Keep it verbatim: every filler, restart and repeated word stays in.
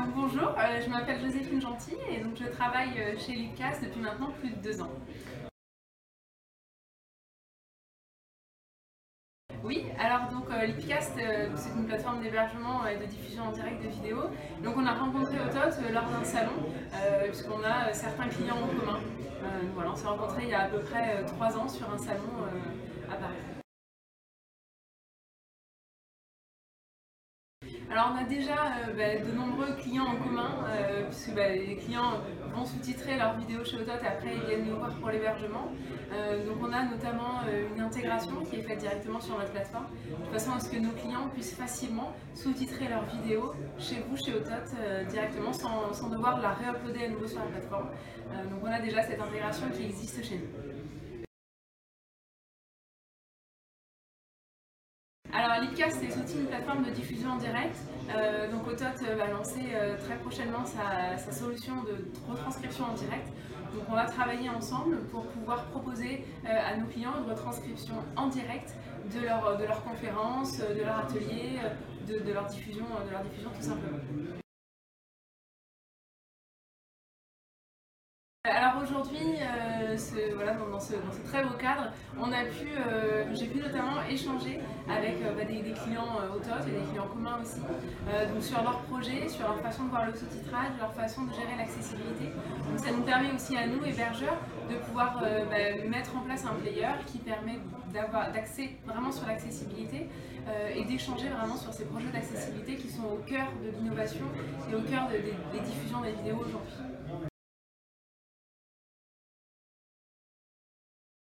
donc bonjour, euh, je m'appelle Joséphine Gentil et donc je travaille euh, chez Lipcast depuis maintenant plus de deux ans. Oui, alors donc euh, Lipcast, euh, c'est une plateforme d'hébergement et de diffusion en direct de vidéos. Donc on a rencontré Otot euh, lors d'un salon, euh, puisqu'on a euh, certains clients en commun. Euh, voilà, on s'est rencontrés il y a à peu près euh, trois ans sur un salon euh, à Paris. Alors on a déjà euh, bah, de nombreux clients en commun, euh, puisque bah, les clients vont sous-titrer leurs vidéos chez Otot et après ils viennent nous voir pour l'hébergement. Euh, donc on a notamment euh, une intégration qui est faite directement sur notre plateforme, de façon à ce que nos clients puissent facilement sous-titrer leurs vidéos chez vous, chez Otot, euh, directement sans, sans devoir la réuploader à nouveau sur la plateforme. Euh, donc on a déjà cette intégration qui existe chez nous. Alors Lipcast, c'est aussi une plateforme de diffusion en direct. Euh, donc Otot va lancer euh, très prochainement sa, sa solution de retranscription en direct. Donc on va travailler ensemble pour pouvoir proposer euh, à nos clients une retranscription en direct de leur, de leur conférence, de leur atelier, de, de leur diffusion, de leur diffusion tout simplement. Alors aujourd'hui, euh, ce, voilà, dans, dans, ce, dans ce très beau cadre, on a pu, euh, j'ai pu notamment échanger avec euh, bah, des, des clients euh, Otot et des clients communs aussi, euh, donc sur leurs projets, sur leur façon de voir le sous-titrage, leur façon de gérer l'accessibilité. Donc ça nous permet aussi à nous, hébergeurs, de pouvoir euh, bah, mettre en place un player qui permet d'accès vraiment sur l'accessibilité euh, et d'échanger vraiment sur ces projets d'accessibilité qui sont au cœur de l'innovation et au cœur de, de, des diffusions des vidéos aujourd'hui.